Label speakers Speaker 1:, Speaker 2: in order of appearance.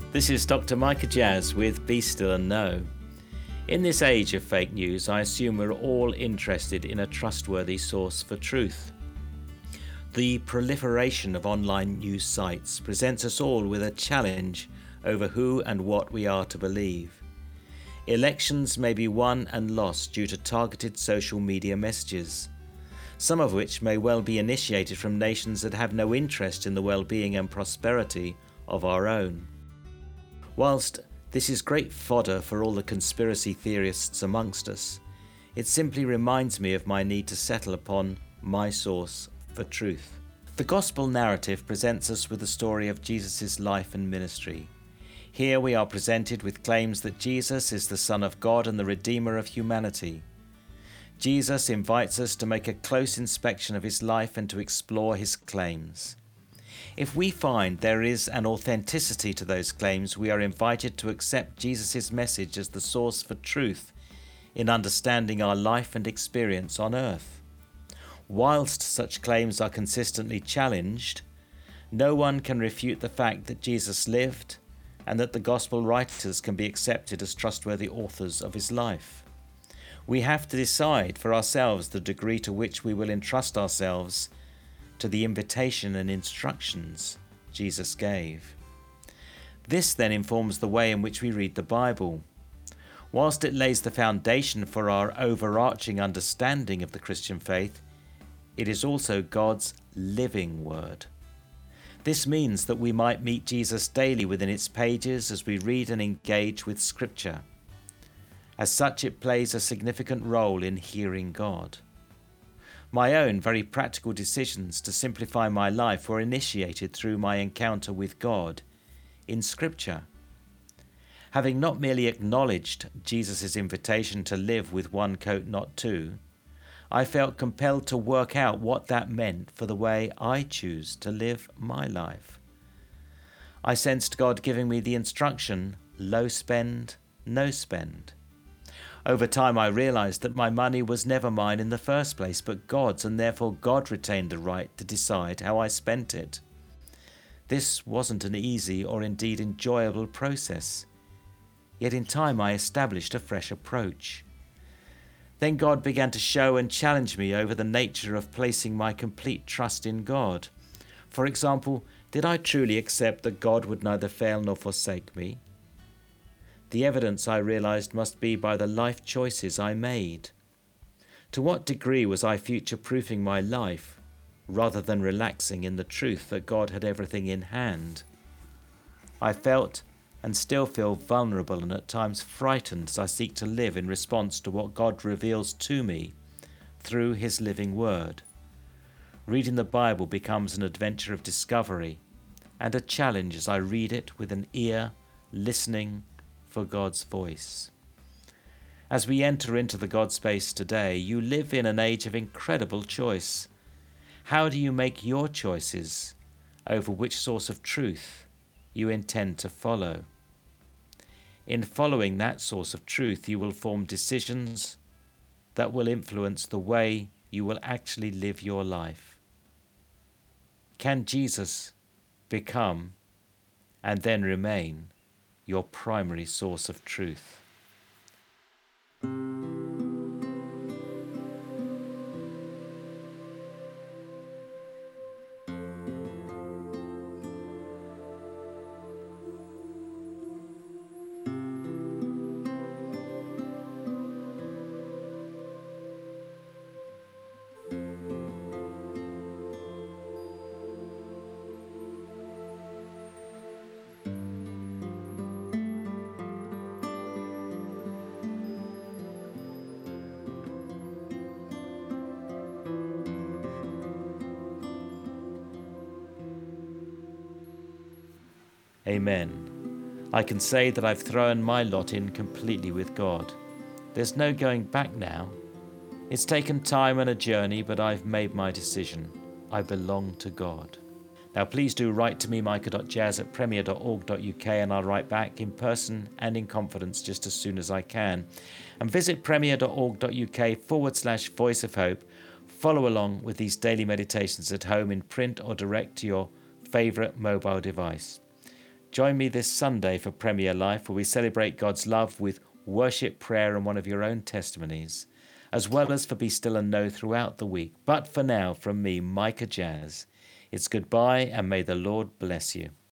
Speaker 1: This is Dr. Micah Jazz with Be Still and Know. In this age of fake news, I assume we're all interested in a trustworthy source for truth. The proliferation of online news sites presents us all with a challenge over who and what we are to believe. Elections may be won and lost due to targeted social media messages, some of which may well be initiated from nations that have no interest in the well-being and prosperity of our own. Whilst this is great fodder for all the conspiracy theorists amongst us, it simply reminds me of my need to settle upon my source for truth. The Gospel narrative presents us with the story of Jesus' life and ministry. Here we are presented with claims that Jesus is the Son of God and the Redeemer of humanity. Jesus invites us to make a close inspection of his life and to explore his claims. If we find there is an authenticity to those claims, we are invited to accept Jesus' message as the source for truth in understanding our life and experience on earth. Whilst such claims are consistently challenged, no one can refute the fact that Jesus lived and that the gospel writers can be accepted as trustworthy authors of his life. We have to decide for ourselves the degree to which we will entrust ourselves to the invitation and instructions Jesus gave. This then informs the way in which we read the Bible. Whilst it lays the foundation for our overarching understanding of the Christian faith, it is also God's living word. This means that we might meet Jesus daily within its pages as we read and engage with Scripture. As such, it plays a significant role in hearing God. My own very practical decisions to simplify my life were initiated through my encounter with God in Scripture. Having not merely acknowledged Jesus' invitation to live with one coat, not two, I felt compelled to work out what that meant for the way I choose to live my life. I sensed God giving me the instruction, low spend, no spend. Over time I realized that my money was never mine in the first place, but God's, and therefore God retained the right to decide how I spent it. This wasn't an easy or indeed enjoyable process. Yet in time I established a fresh approach. Then God began to show and challenge me over the nature of placing my complete trust in God. For example, did I truly accept that God would neither fail nor forsake me? The evidence I realized must be by the life choices I made. To what degree was I future-proofing my life rather than relaxing in the truth that God had everything in hand? I felt and still feel vulnerable and at times frightened as I seek to live in response to what God reveals to me through his living word. Reading the Bible becomes an adventure of discovery and a challenge as I read it with an ear listening for God's voice. As we enter into the God space today, you live in an age of incredible choice. How do you make your choices over which source of truth you intend to follow? In following that source of truth, you will form decisions that will influence the way you will actually live your life. Can Jesus become and then remain your primary source of truth? Amen. I can say that I've thrown my lot in completely with God. There's no going back now. It's taken time and a journey, but I've made my decision. I belong to God. Now please do write to me, micah.jazz@premier.org.uk, and I'll write back in person and in confidence just as soon as I can. And visit premier.org.uk/Voice of Hope. Follow along with these daily meditations at home in print or direct to your favourite mobile device. Join me this Sunday for Premier Life, where we celebrate God's love with worship, prayer, and one of your own testimonies, as well as for Be Still and Know throughout the week. But for now, from me, Micah Jazz, it's goodbye, and may the Lord bless you.